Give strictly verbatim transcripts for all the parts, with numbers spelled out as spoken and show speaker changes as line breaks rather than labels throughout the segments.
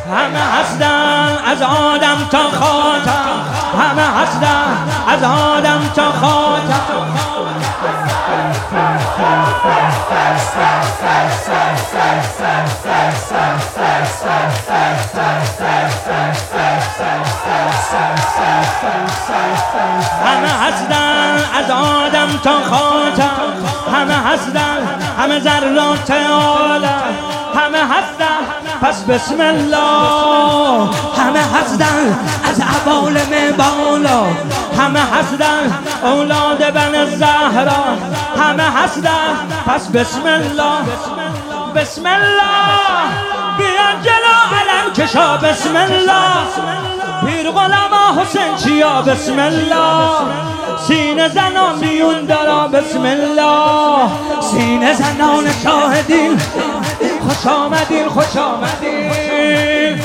همه هستن از آدم تا خاتم، همه هستن از آدم تا خاتم. همه هستن از آدم تا خاتم، همه هستن همه ذرات عالم، همه هستن پس بسم الله. همه هستن از عوالم بالا، همه هستن اولاد بن زهرا، همه هستن پس بسم الله. بسم الله بیا جلو علم کشا، بسم الله پیر غلام حسین چیا، بسم الله سینه زنان میون دارا، بسم الله سینه زنان شاهدین خوش آمدین، خوش آمدین.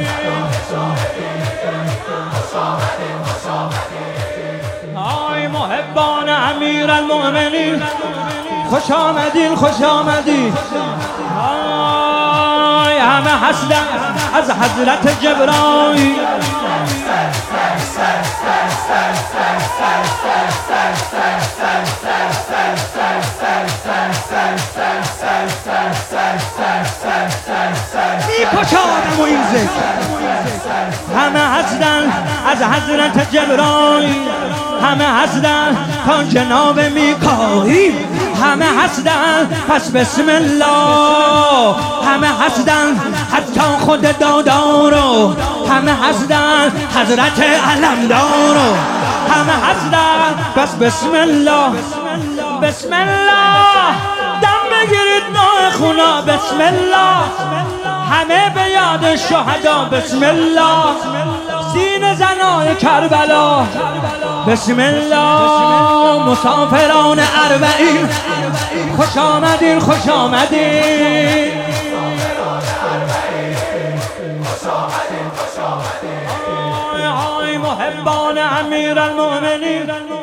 آی محبان امیرالمؤمنین خوش آمدین، خوش آمدین. آی همه هستن از حضرت جبرائیل، می پشادم و این ذکر. همه هستن از حضرت جبرائیل، همه هستن تا جناب میکائیل، همه هستن پس بسم الله. همه هستن حتی خود دادارو، همه هستن حضرت علمدارو، همه هستن پس بسم الله. بسم الله دم بگیرید نوع خونا، بسم الله همه به یاد شهدا، بسم الله سینه زنان کربلا، بسم الله مسافران اربعین خوش آمدین، خوش آمدین. آی آی محبان امیرالمؤمنین